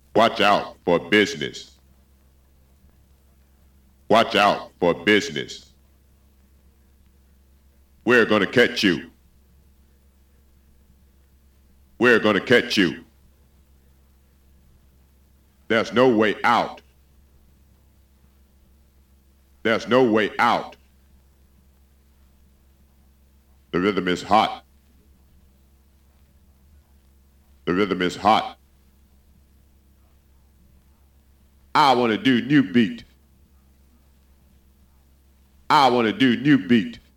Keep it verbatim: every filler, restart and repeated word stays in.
Watch out for business. Watch out for business. We're going to catch you. We're going to catch you. There's no way out. There's no way out. The rhythm is hot. The rhythm is hot. I want to do new beat. I want to do new beat.